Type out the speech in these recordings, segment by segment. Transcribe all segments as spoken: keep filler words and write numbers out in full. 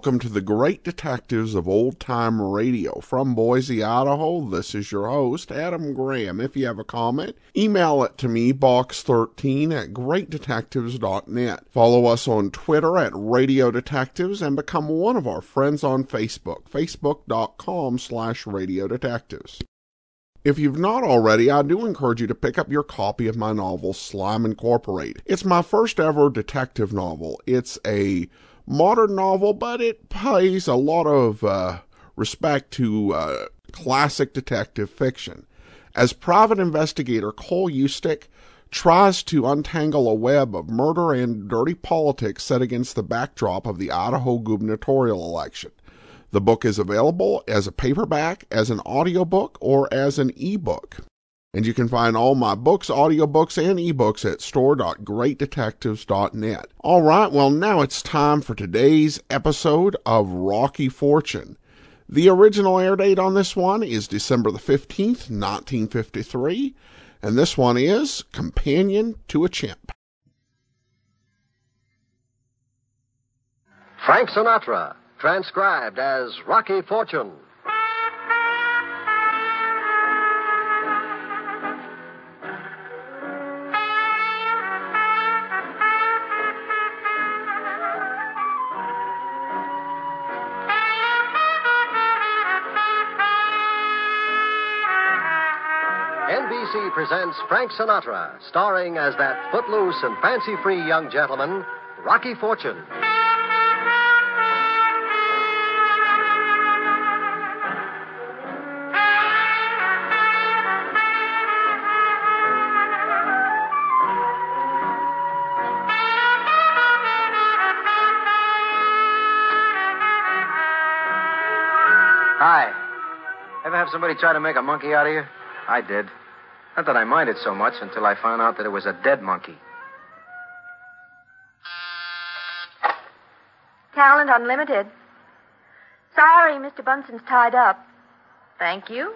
welcome to the Great Detectives of Old Time Radio. From Boise, Idaho, this is your host, Adam Graham. If you have a comment, email it to me, box thirteen at great detectives dot net. Follow us on Twitter at Radio Detectives and become one of our friends on Facebook, facebook.com slash Radio Detectives. If you've not already, I do encourage you to pick up your copy of my novel, Slime Incorporated. It's my first ever detective novel. It's a modern novel, but it pays a lot of uh, respect to uh, classic detective fiction. As private investigator Cole Eustick tries to untangle a web of murder and dirty politics set against the backdrop of the Idaho gubernatorial election. The book is available as a paperback, as an audiobook, or as an ebook. And you can find all my books, audiobooks, and ebooks at store dot great detectives dot net. All right, well, now it's time for today's episode of Rocky Fortune. The original air date on this one is December the fifteenth, nineteen fifty-three, and this one is Companion to a Chimp. Frank Sinatra, transcribed as Rocky Fortune. N B C presents Frank Sinatra, starring as that footloose and fancy-free young gentleman, Rocky Fortune. Hi. Ever have somebody try to make a monkey out of you? I did. Not that I minded so much until I found out that it was a dead monkey. Talent Unlimited. Sorry, Mister Bunson's tied up. Thank you.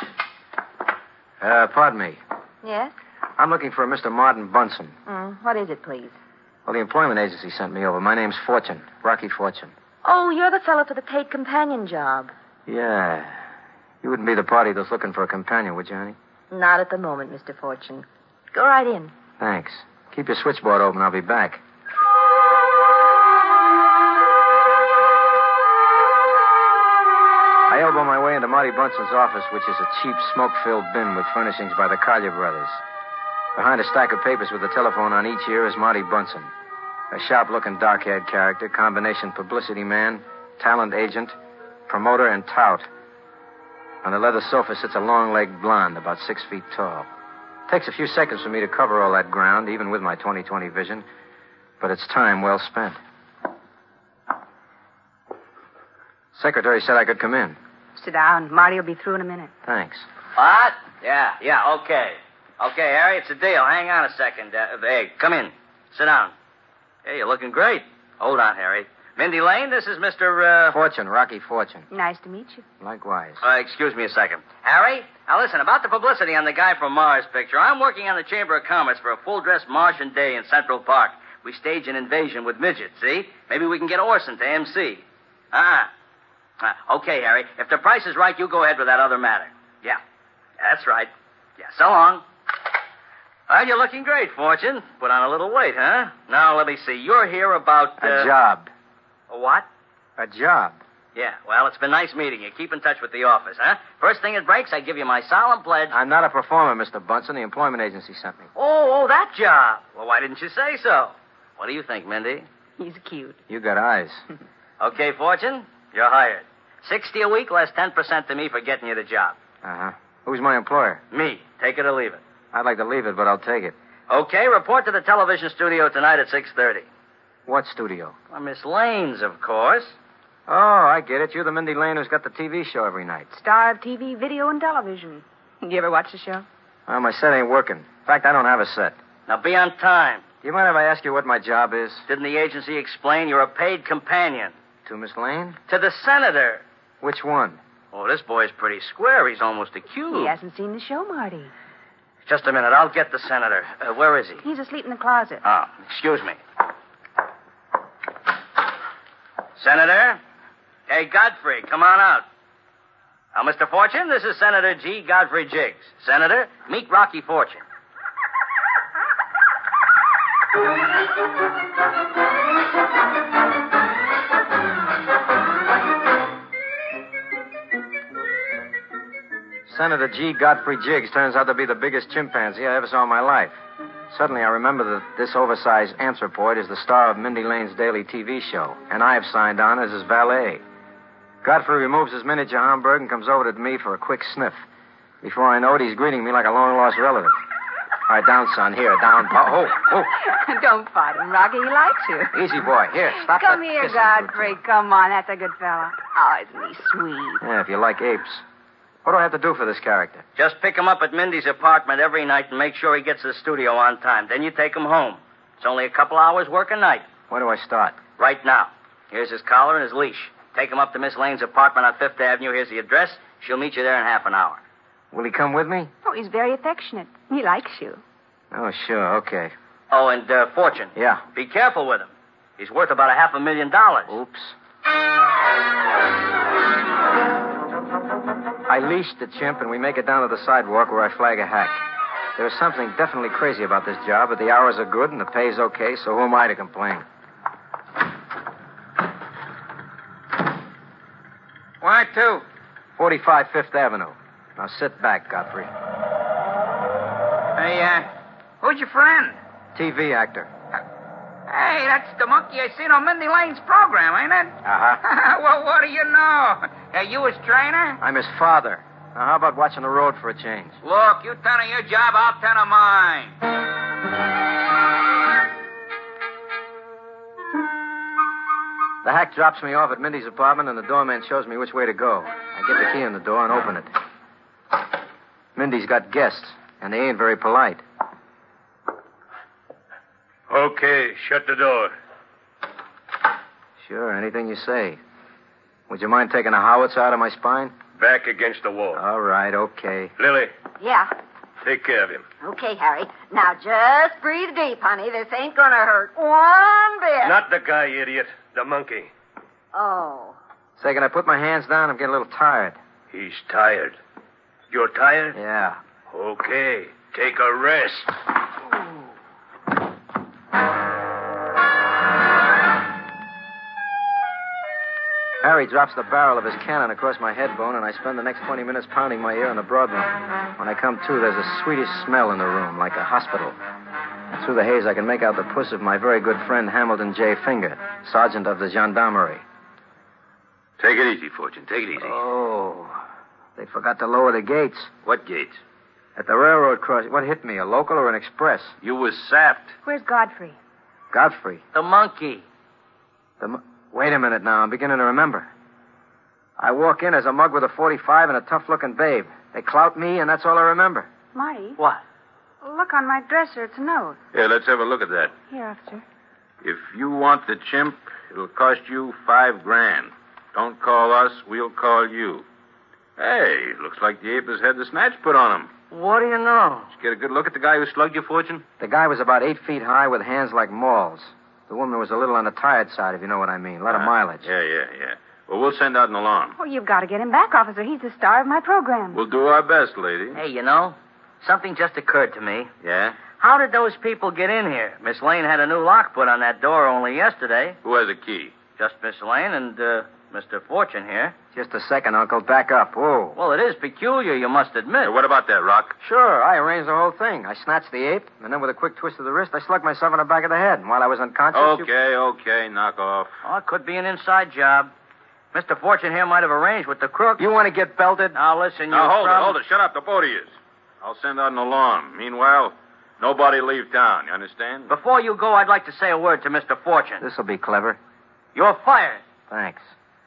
Uh, pardon me. Yes? I'm looking for a Mister Martin Bunson. Mm, what is it, please? Well, the employment agency sent me over. My name's Fortune. Rocky Fortune. Oh, you're the fellow for the paid companion job. Yeah. You wouldn't be the party that's looking for a companion, would you, honey? Not at the moment, Mister Fortune. Go right in. Thanks. Keep your switchboard open. I'll be back. I elbow my way into Marty Bunson's office, which is a cheap, smoke-filled bin with furnishings by the Collier brothers. Behind a stack of papers with a telephone on each ear is Marty Bunson. A sharp-looking, dark-haired character, combination publicity man, talent agent, promoter, and tout. On the leather sofa sits a long-legged blonde, about six feet tall. Takes a few seconds for me to cover all that ground, even with my twenty twenty vision, but it's time well spent. Secretary said I could come in. Sit down. Marty will be through in a minute. Thanks. What? Yeah, yeah, okay. Okay, Harry, it's a deal. Hang on a second. Uh, hey, come in. Sit down. Hey, you're looking great. Hold on, Harry. Mindy Lane, this is Mister Uh... Fortune, Rocky Fortune. Nice to meet you. Likewise. Uh, excuse me a second. Harry, now listen, about the publicity on the guy from Mars picture. I'm working on the Chamber of Commerce for a full-dress Martian day in Central Park. We stage an invasion with midgets, see? Maybe we can get Orson to M C. Uh-uh. Uh, okay, Harry, if the price is right, you go ahead with that other matter. Yeah, that's right. Yeah, so long. Well, you're looking great, Fortune. Put on a little weight, huh? Now, let me see. You're here about... Uh... A job. A what? A job. Yeah, well, it's been nice meeting you. Keep in touch with the office, huh? First thing it breaks, I give you my solemn pledge. I'm not a performer, Mister Bunson. The employment agency sent me. Oh, oh, that job. Well, why didn't you say so? What do you think, Mindy? He's cute. You got eyes. Okay, Fortune, you're hired. Sixty a week, less ten percent to me for getting you the job. Uh-huh. Who's my employer? Me. Take it or leave it. I'd like to leave it, but I'll take it. Okay, report to the television studio tonight at six thirty. What studio? Well, Miss Lane's, of course. Oh, I get it. You're the Mindy Lane who's got the T V show every night. Star of T V, video, and television. Do you ever watch the show? Well, my set ain't working. In fact, I don't have a set. Now, be on time. Do you mind if I ask you what my job is? Didn't the agency explain you're a paid companion? To Miss Lane? To the senator. Which one? Oh, this boy's pretty square. He's almost a cube. He hasn't seen the show, Marty. Just a minute. I'll get the senator. Uh, where is he? He's asleep in the closet. Oh, excuse me. Senator, Hey, Godfrey, come on out. Now, Mister Fortune, this is Senator G. Godfrey Jiggs. Senator, meet Rocky Fortune. Senator G. Godfrey Jiggs turns out to be the biggest chimpanzee I ever saw in my life. Suddenly, I remember that this oversized anthropoid is the star of Mindy Lane's daily T V show, and I've signed on as his valet. Godfrey removes his miniature Hamburg and comes over to me for a quick sniff. Before I know it, he's greeting me like a long-lost relative. All right, down, son. Here, down. Oh, oh. Don't fight him, Rocky. He likes you. Easy, boy. Here, stop Come that here, kissing. Godfrey. Come on. That's a good fella. Oh, isn't he sweet? Yeah, if you like apes. What do I have to do for this character? Just pick him up at Mindy's apartment every night and make sure he gets to the studio on time. Then you take him home. It's only a couple hours work a night. Where do I start? Right now. Here's his collar and his leash. Take him up to Miss Lane's apartment on Fifth Avenue. Here's the address. She'll meet you there in half an hour. Will he come with me? Oh, he's very affectionate. He likes you. Oh, sure. Okay. Oh, and uh, Fortune. Yeah. Be careful with him. He's worth about a half a million dollars. Oops. I leash the chimp, and we make it down to the sidewalk where I flag a hack. There's something definitely crazy about this job, but the hours are good and the pay's okay, so who am I to complain? Where to? forty-five Fifth Avenue. Now sit back, Godfrey. Hey, uh, who's your friend? T V actor. Hey, that's the monkey I seen on Mindy Lane's program, ain't it? Uh-huh. Well, what do you know? Are you his trainer? I'm his father. Now, how about watching the road for a change? Look, you tend to your job, I'll tend to mine. The hack drops me off at Mindy's apartment, and the doorman shows me which way to go. I get the key in the door and open it. Mindy's got guests, and they ain't very polite. Okay, shut the door. Sure, anything you say. Would you mind taking a howitzer out of my spine? Back against the wall. All right, okay. Lily, Yeah. take care of him. Okay, Harry. Now just breathe deep, honey. This ain't gonna hurt one bit. Not the guy, idiot. The monkey. Oh. Say, can I put my hands down? I'm getting a little tired. He's tired. You're tired? Yeah. Okay, take a rest. Harry drops the barrel of his cannon across my head bone, and I spend the next twenty minutes pounding my ear in the broadroom. When I come to, there's a sweetish smell in the room, like a hospital. And through the haze, I can make out the puss of my very good friend Hamilton J. Finger, sergeant of the gendarmerie. Take it easy, Fortune. Take it easy. Oh, they forgot to lower the gates. What gates? At the railroad crossing. What hit me, a local or an express? You was sapped. Where's Godfrey? Godfrey. The monkey. The mo- Wait a minute now. I'm beginning to remember. I walk in as a mug with a forty-five and a tough-looking babe. They clout me, and that's all I remember. Marty, What? look on my dresser. It's a note. Here, let's have a look at that. Here, officer. If you want the chimp, it'll cost you five grand. Don't call us, we'll call you. Hey, looks like the ape has had the snatch put on him. What do you know? Did you get a good look at the guy who slugged your Fortune? The guy was about eight feet high with hands like mauls. The woman was a little on the tired side, if you know what I mean. A lot of Uh, mileage. Yeah, yeah, yeah. Well, we'll send out an alarm. Oh, you've got to get him back, officer. He's the star of my program. We'll do our best, lady. Hey, you know, something just occurred to me. Yeah? How did those people get in here? Miss Lane had a new lock put on that door only yesterday. Who has a key? Just Miss Lane and uh, Mister Fortune here. Just a second, Uncle. Back up. Whoa. Well, it is peculiar, you must admit. Hey, what about that, Rock? Sure, I arranged the whole thing. I snatched the ape, and then with a quick twist of the wrist, I slugged myself in the back of the head. And while I was unconscious... Okay, you... okay, knock off. Oh, it could be an inside job. Mister Fortune here might have arranged with the crook. You want to get belted? Now, listen, you... Now, hold prob- it, hold it. Shut up, the both of you. I'll send out an alarm. Meanwhile, nobody leave town. You understand? Before you go, I'd like to say a word to Mister Fortune. This'll be clever. You're fired. Thanks.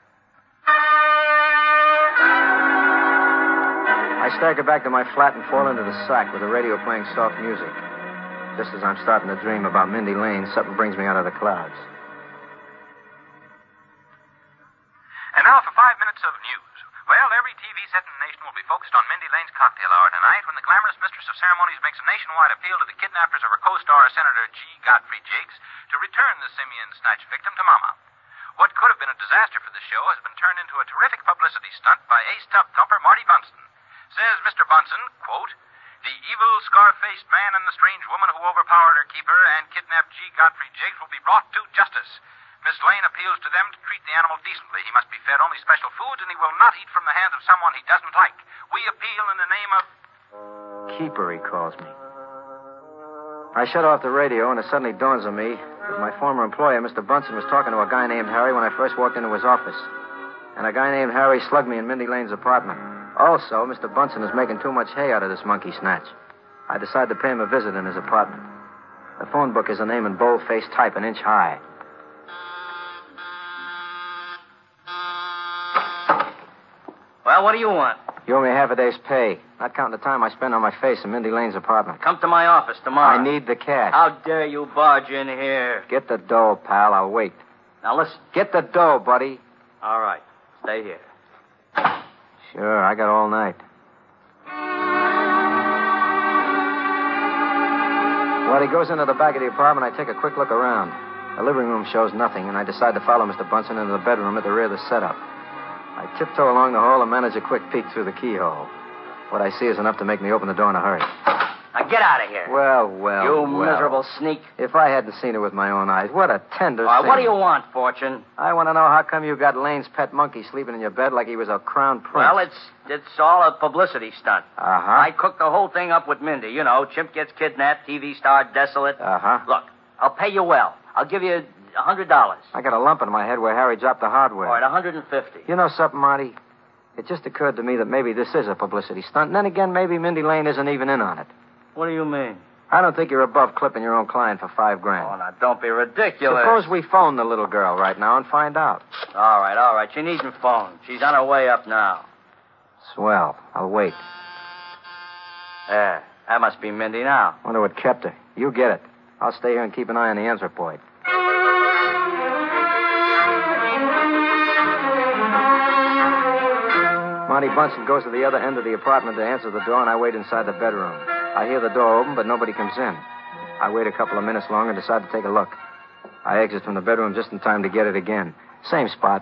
I stagger back to my flat and fall into the sack with the radio playing soft music. Just as I'm starting to dream about Mindy Lane, something brings me out of the clouds. And now for five minutes of news. Well, every T V set in the nation will be focused on Mindy Lane's cocktail hour tonight when the glamorous mistress of ceremonies makes a nationwide appeal to the kidnappers of her co-star, Senator G. Godfrey Jiggs, to return the simian snatch victim to Mama. What could have been a disaster for the show has been turned into a terrific publicity stunt by ace tub thumper Marty Bunson. Says Mister Bunson, quote, "The evil, scar-faced man and the strange woman who overpowered her keeper and kidnapped G. Godfrey Jiggs will be brought to justice. Miss Lane appeals to them to treat the animal decently. He must be fed only special foods, and he will not eat from the hands of someone he doesn't like. We appeal in the name of..." Keeper, he calls me. I shut off the radio, and it suddenly dawns on me that my former employer, Mister Bunson, was talking to a guy named Harry when I first walked into his office. And a guy named Harry slugged me in Mindy Lane's apartment. Also, Mister Bunson is making too much hay out of this monkey snatch. I decided to pay him a visit in his apartment. The phone book is a name in bold-faced type, an inch high. Well, what do you want? You owe me half a day's pay, not counting the time I spend on my face in Mindy Lane's apartment. Come to my office tomorrow. I need the cash. How dare you barge in here? Get the dough, pal. I'll wait. Now, listen. Get the dough, buddy. All right. Stay here. Sure, I got all night. While he goes into the back of the apartment, I take a quick look around. The living room shows nothing, and I decide to follow Mister Bunson into the bedroom at the rear of the setup. I tiptoe along the hall and manage a quick peek through the keyhole. What I see is enough to make me open the door in a hurry. Now, get out of here. Well, well, You well. miserable sneak. If I hadn't seen it with my own eyes, what a tender All right, thing. what do you want, Fortune? I want to know how come you got Lane's pet monkey sleeping in your bed like he was a crown prince. Well, it's it's all a publicity stunt. Uh-huh. I cooked the whole thing up with Mindy. You know, Chimp gets kidnapped, T V star desolate. Uh-huh. Look, I'll pay you well. I'll give you a hundred dollars. I got a lump in my head where Harry dropped the hardware. All right, a hundred and fifty. You know something, Marty? It just occurred to me that maybe this is a publicity stunt, and then again, maybe Mindy Lane isn't even in on it. What do you mean? I don't think you're above clipping your own client for five grand. Oh, now, don't be ridiculous. Suppose we phone the little girl right now and find out. All right, all right. She needn't phone. She's on her way up now. Swell. I'll wait. There. That must be Mindy now. Wonder what kept her. You get it. I'll stay here and keep an eye on the anthropoid. Monty Bunson goes to the other end of the apartment to answer the door, and I wait inside the bedroom. I hear the door open, but nobody comes in. I wait a couple of minutes longer and decide to take a look. I exit from the bedroom just in time to get it again. Same spot.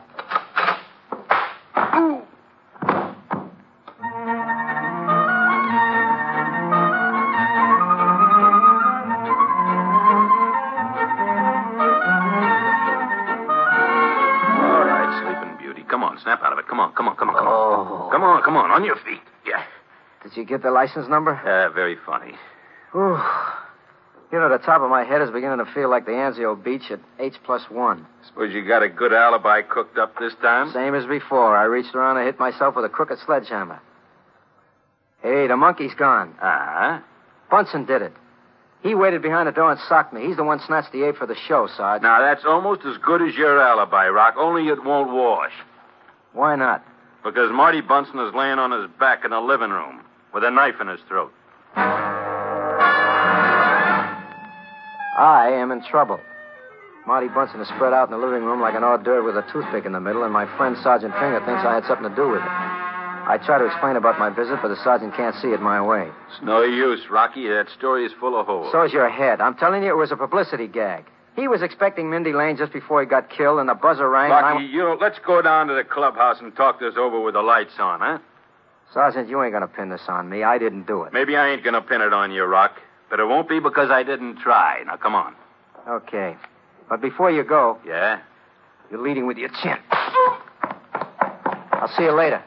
Snap out of it. Come on, come on, come on, come on. Oh. Come on, come on, on your feet. Yeah. Did you get the license number? Uh, very funny. Whew. You know, the top of my head is beginning to feel like the Anzio Beach at H plus one. Suppose you got a good alibi cooked up this time? Same as before. I reached around and hit myself with a crooked sledgehammer. Hey, the monkey's gone. Uh-huh. Bunson did it. He waited behind the door and socked me. He's the one snatched the ape for the show, Sarge. Now, that's almost as good as your alibi, Rock, only it won't wash. Why not? Because Marty Bunson is laying on his back in the living room with a knife in his throat. I am in trouble. Marty Bunson is spread out in the living room like an hors d'oeuvre with a toothpick in the middle, and my friend Sergeant Finger thinks I had something to do with it. I try to explain about my visit, but the sergeant can't see it my way. It's no use, Rocky. That story is full of holes. So's your head. I'm telling you, it was a publicity gag. He was expecting Mindy Lane just before he got killed, and the buzzer rang. Rocky, and I... you know, let's go down to the clubhouse and talk this over with the lights on, huh? Sergeant, you ain't gonna pin this on me. I didn't do it. Maybe I ain't gonna pin it on you, Rock, but it won't be because I didn't try. Now, come on. Okay. But before you go... Yeah? You're leading with your chin. I'll see you later.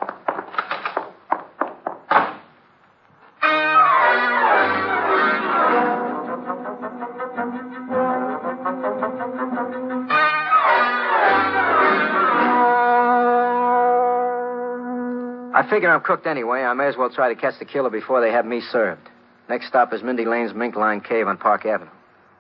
I figure I'm cooked anyway. I may as well try to catch the killer before they have me served. Next stop is Mindy Lane's Mink Line Cave on Park Avenue.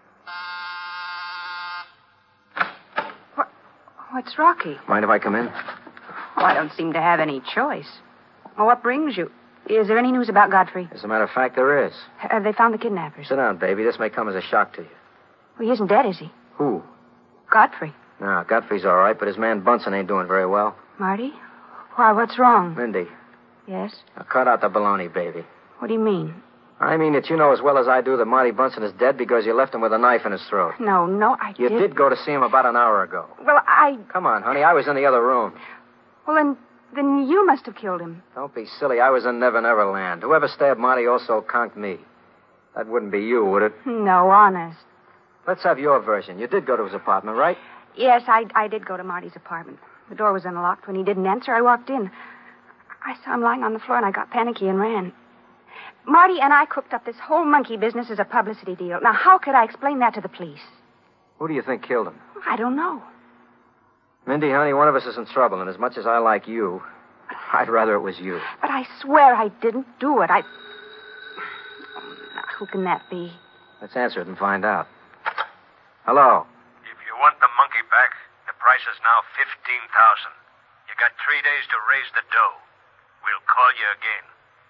What? What's Rocky? Mind if I come in? Oh, I don't seem to have any choice. Well, what brings you? Is there any news about Godfrey? As a matter of fact, there is. Have they found the kidnappers? Sit down, baby. This may come as a shock to you. Well, he isn't dead, is he? Who? Godfrey. No, Godfrey's all right, but his man Bunson ain't doing very well. Marty? Why, what's wrong? Mindy. Yes? Now cut out the baloney, baby. What do you mean? I mean that you know as well as I do that Marty Bunsen is dead because you left him with a knife in his throat. No, no, I You did. did go to see him about an hour ago. Well, I... Come on, honey. I was in the other room. Well, then, then you must have killed him. Don't be silly. I was in Never Never Land. Whoever stabbed Marty also conked me. That wouldn't be you, would it? No, honest. Let's have your version. You did go to his apartment, right? Yes, I, I did go to Marty's apartment. The door was unlocked. When he didn't answer, I walked in. I saw him lying on the floor, and I got panicky and ran. Marty and I cooked up this whole monkey business as a publicity deal. Now, how could I explain that to the police? Who do you think killed him? I don't know. Mindy, honey, one of us is in trouble, and as much as I like you, I'd rather it was you. But I swear I didn't do it. I... Oh, now, who can that be? Let's answer it and find out. Hello. If you want the monkey back, the price is now fifteen thousand dollars. You got three days to raise the dough. We'll call you again.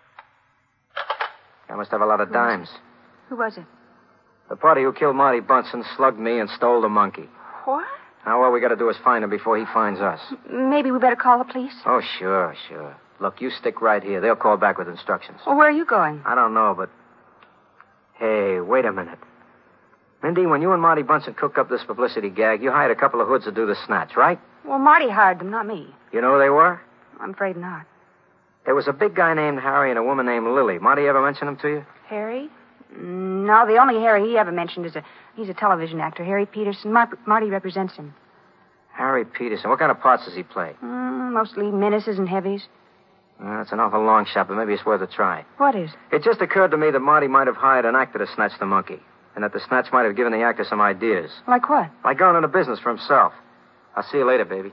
I must have a lot of dimes. Who was it? The party who killed Marty Bunsen slugged me and stole the monkey. What? Now, all we got to do is find him before he finds us. Maybe we better call the police? Oh, sure, sure. Look, you stick right here. They'll call back with instructions. Well, where are you going? I don't know, but... Hey, wait a minute. Mindy, when you and Marty Bunsen cooked up this publicity gag, you hired a couple of hoods to do the snatch, right? Well, Marty hired them, not me. You know who they were? I'm afraid not. There was a big guy named Harry and a woman named Lily. Marty ever mention them to you? Harry? No, the only Harry he ever mentioned is a... He's a television actor, Harry Peterson. Mar- Marty represents him. Harry Peterson. What kind of parts does he play? Mm, mostly menaces and heavies. Well, that's an awful long shot, but maybe it's worth a try. What is? It just occurred to me that Marty might have hired an actor to snatch the monkey, and that the snatch might have given the actor some ideas. Like what? Like going into business for himself. I'll see you later, baby.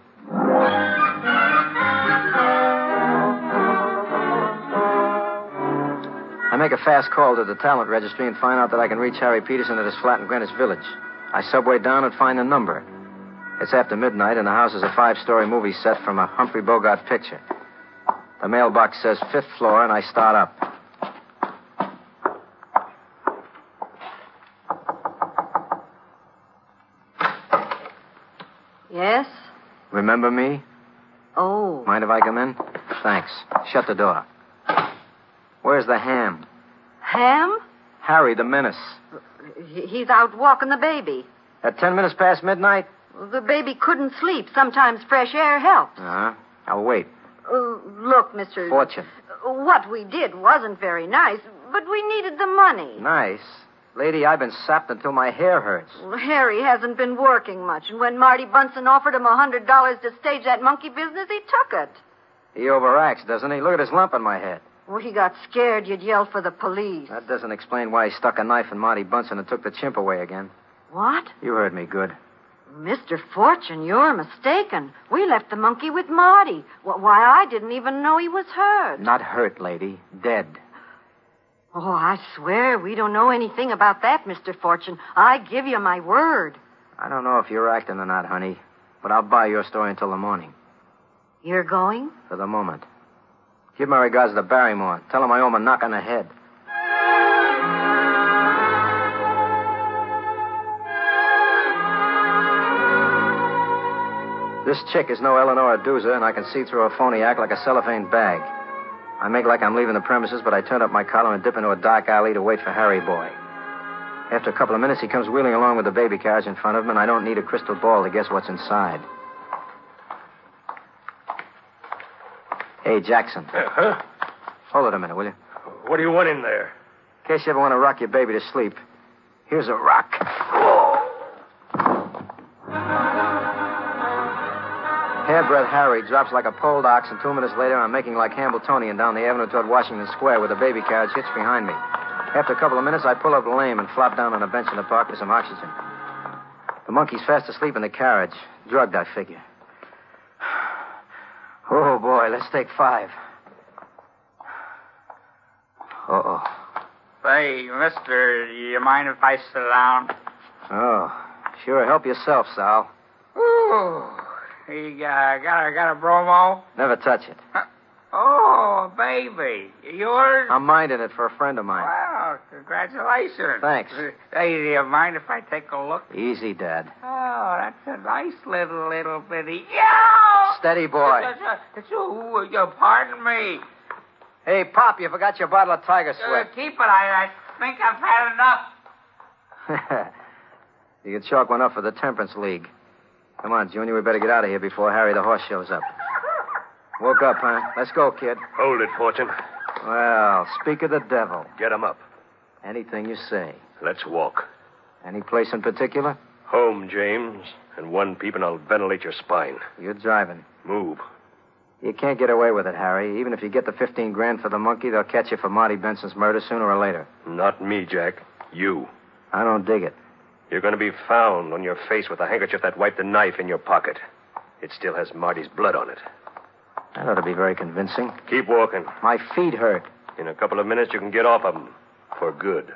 I make a fast call to the talent registry and find out that I can reach Harry Peterson at his flat in Greenwich Village. I subway down and find the number. It's after midnight, and the house is a five-story movie set from a Humphrey Bogart picture. The mailbox says fifth floor, and I start up. Yes? Remember me? Oh. Mind if I come in? Thanks. Shut the door. Where's the ham? Ham? Harry, the menace. He- He's out walking the baby. At ten minutes past midnight? The baby couldn't sleep. Sometimes fresh air helps. Uh-huh. I'll wait. Uh, look, Mister Fortune. What we did wasn't very nice, but we needed the money. Nice. Lady, I've been sapped until my hair hurts. Well, Harry hasn't been working much, and when Marty Bunsen offered him a hundred dollars to stage that monkey business, he took it. He overacts, doesn't he? Look at his lump on my head. Well, he got scared you'd yell for the police. That doesn't explain why he stuck a knife in Marty Bunsen and took the chimp away again. What? You heard me good. Mister Fortune, you're mistaken. We left the monkey with Marty. Wh- Why, I didn't even know he was hurt. Not hurt, lady. Dead. Oh, I swear we don't know anything about that, Mister Fortune. I give you my word. I don't know if you're acting or not, honey, but I'll buy your story until the morning. You're going? For the moment. Give my regards to Barrymore. Tell him I owe him a knock on the head. This chick is no Eleanor Doozer, and I can see through her phony act like a cellophane bag. I make like I'm leaving the premises, but I turn up my collar and dip into a dark alley to wait for Harry Boy. After a couple of minutes, he comes wheeling along with the baby carriage in front of him, and I don't need a crystal ball to guess what's inside. Hey, Jackson. Uh, huh? Hold it a minute, will you? What do you want in there? In case you ever want to rock your baby to sleep, here's a rock. Hairbreadth Harry drops like a polled ox, and two minutes later, I'm making like Hambletonian down the avenue toward Washington Square with the baby carriage hitched behind me. After a couple of minutes, I pull up lame and flop down on a bench in the park for some oxygen. The monkey's fast asleep in the carriage. Drugged, I figure. Oh, boy, let's take five. Uh-oh. Say, mister, do you mind if I sit down? Oh, sure. Help yourself, Sal. Ooh. You uh, got, a, got a bromo? Never touch it. Huh? Oh, baby. Yours? I'm minding it for a friend of mine. Wow, congratulations. Thanks. Hey, do you mind if I take a look? Easy, Dad. Oh, that's a nice little, little bitty... Yeah! Steady, boy. It's, it's, it's, oh, you pardon me. Hey, Pop, you forgot your bottle of Tiger Uh, Sweat. keep it. I, I think I've had enough. You can chalk one up for the Temperance League. Come on, Junior, we better get out of here before Harry the horse shows up. Woke up, huh? Let's go, kid. Hold it, Fortune. Well, speak of the devil. Get him up. Anything you say. Let's walk. Any place in particular? Home, James. And one peep and I'll ventilate your spine. You're driving. Move. You can't get away with it, Harry. Even if you get the fifteen grand for the monkey, they'll catch you for Marty Benson's murder sooner or later. Not me, Jack. You. I don't dig it. You're going to be found on your face with the handkerchief that wiped the knife in your pocket. It still has Marty's blood on it. That ought to be very convincing. Keep walking. My feet hurt. In a couple of minutes, you can get off of them. For good.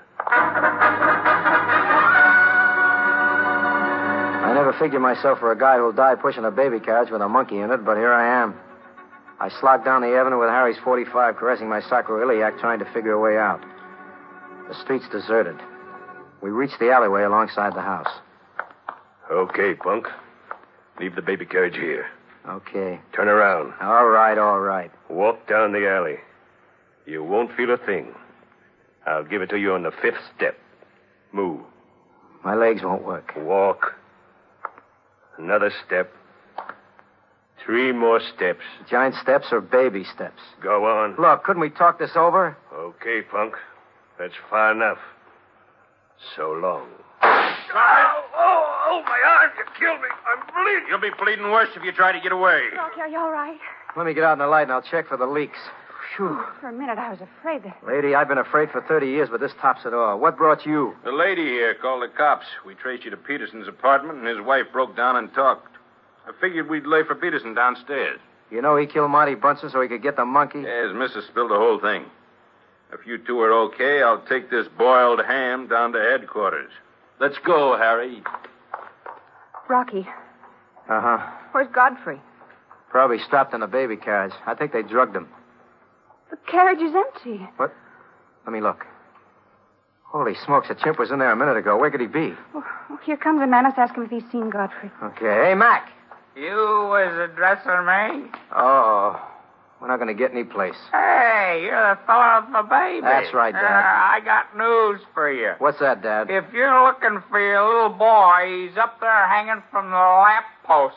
I never figured myself for a guy who'll die pushing a baby carriage with a monkey in it, but here I am. I slogged down the avenue with Harry's forty-five, caressing my sacroiliac, trying to figure a way out. The street's deserted. We reached the alleyway alongside the house. Okay, punk. Leave the baby carriage here. Okay. Turn around. All right, all right. Walk down the alley. You won't feel a thing. I'll give it to you on the fifth step. Move. My legs won't work. Walk. Another step. Three more steps. Giant steps or baby steps? Go on. Look, couldn't we talk this over? Okay, punk. That's far enough. So long. Oh, oh, oh, my arm. You killed me. I'm bleeding. You'll be bleeding worse if you try to get away. Rocky, are you all right? Let me get out in the light and I'll check for the leaks. Phew. For a minute, I was afraid that... Lady, I've been afraid for thirty years, but this tops it all. What brought you? The lady here called the cops. We traced you to Peterson's apartment, and his wife broke down and talked. I figured we'd lay for Peterson downstairs. You know he killed Marty Bunsen so he could get the monkey? Yes, Missus spilled the whole thing. If you two are okay, I'll take this boiled ham down to headquarters. Let's go, Harry. Rocky, Uh-huh. where's Godfrey? Probably strapped in a baby carriage. I think they drugged him. The carriage is empty. What? Let me look. Holy smokes, the chimp was in there a minute ago. Where could he be? Oh, oh, here comes a man. Let's ask him if he's seen Godfrey. Okay. Hey, Mac. You was addressing me? Oh, we're not going to get any place. Hey, you're the fellow with the baby. That's right, Dad. Uh, I got news for you. What's that, Dad? If you're looking for your little boy, he's up there hanging from the lamp post.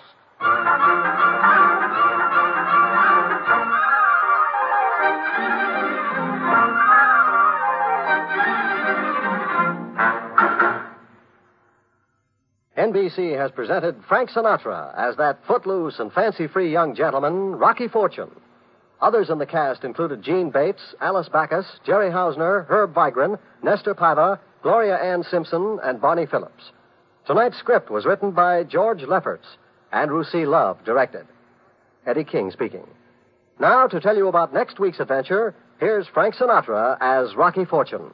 N B C has presented Frank Sinatra as that footloose and fancy-free young gentleman, Rocky Fortune. Others in the cast included Gene Bates, Alice Backus, Jerry Hausner, Herb Vigran, Nestor Paiva, Gloria Ann Simpson, and Barney Phillips. Tonight's script was written by George Lefferts. Andrew C. Love directed. Eddie King speaking. Now, to tell you about next week's adventure, here's Frank Sinatra as Rocky Fortune.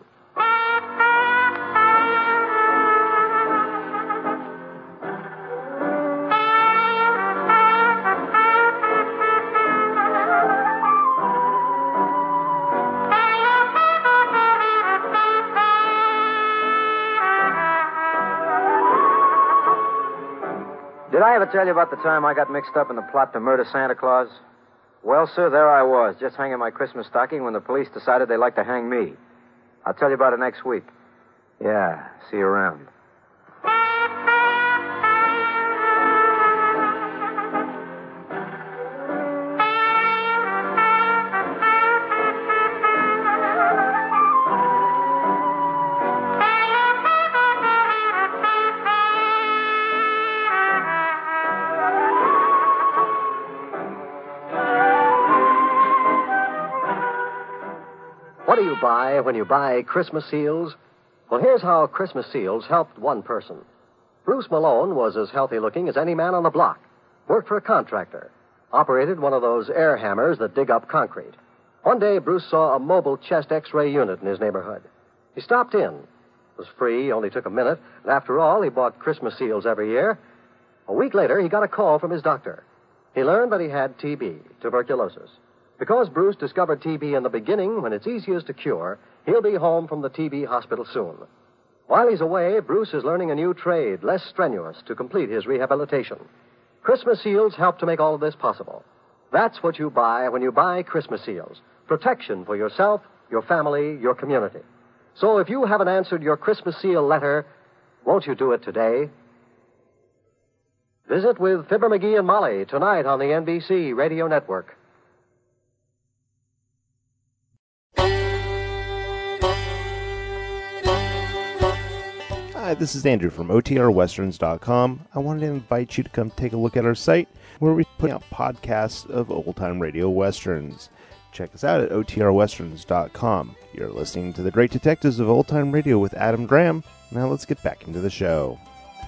Did I ever tell you about the time I got mixed up in the plot to murder Santa Claus? Well, sir, there I was, just hanging my Christmas stocking when the police decided they'd like to hang me. I'll tell you about it next week. Yeah, see you around. What do you buy when you buy Christmas seals? Well, here's how Christmas seals helped one person. Bruce Malone was as healthy looking as any man on the block. Worked for a contractor. Operated one of those air hammers that dig up concrete. One day, Bruce saw a mobile chest x-ray unit in his neighborhood. He stopped in. It was free, only took a minute, and after all, he bought Christmas seals every year. A week later, he got a call from his doctor. He learned that he had T B, tuberculosis. Because Bruce discovered T B in the beginning, when it's easiest to cure, he'll be home from the T B hospital soon. While he's away, Bruce is learning a new trade, less strenuous, to complete his rehabilitation. Christmas seals help to make all of this possible. That's what you buy when you buy Christmas seals. Protection for yourself, your family, your community. So if you haven't answered your Christmas seal letter, won't you do it today? Visit with Fibber McGee and Molly tonight on the N B C Radio Network. Hi, this is Andrew from O T R Westerns dot com. I wanted to invite you to come take a look at our site where we put out podcasts of old-time radio westerns. Check us out at O T R Westerns dot com. You're listening to The Great Detectives of Old Time Radio with Adam Graham. Now let's get back into the show.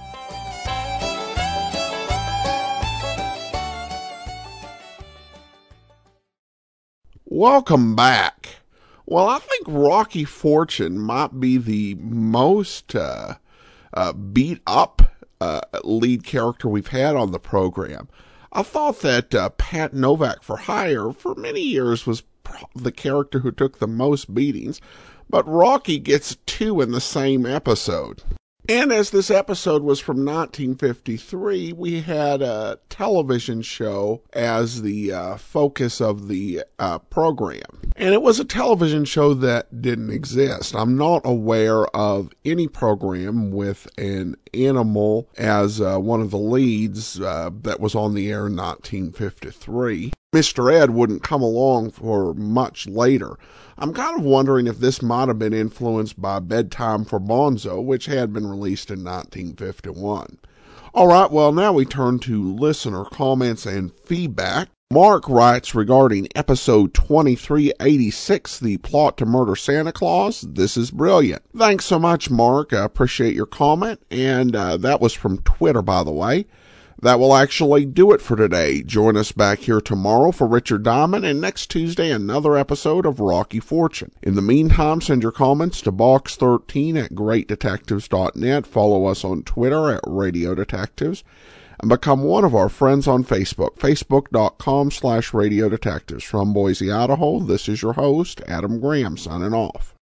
Welcome back. Well, I think Rocky Fortune might be the most uh, uh, beat up uh, lead character we've had on the program. I thought that uh, Pat Novak for Hire for many years was pro- the character who took the most beatings, but Rocky gets two in the same episode. And as this episode was from nineteen fifty-three, we had a television show as the uh, focus of the uh, program. And it was a television show that didn't exist. I'm not aware of any program with an animal as uh, one of the leads uh, that was on the air in nineteen fifty-three. Mister Ed wouldn't come along for much later. I'm kind of wondering if this might have been influenced by Bedtime for Bonzo, which had been released in nineteen fifty-one. All right, well, now we turn to listener comments and feedback. Mark writes regarding episode twenty-three eighty-six, The Plot to Murder Santa Claus. This is brilliant. Thanks so much, Mark. I appreciate your comment. And uh, that was from Twitter, by the way. That will actually do it for today. Join us back here tomorrow for Richard Diamond, and next Tuesday another episode of Rocky Fortune. In the meantime, send your comments to box thirteen at great detectives dot net. Follow us on Twitter at Radio Detectives, and become one of our friends on Facebook, facebook.com slash Radio Detectives. From Boise, Idaho, this is your host, Adam Graham, signing off.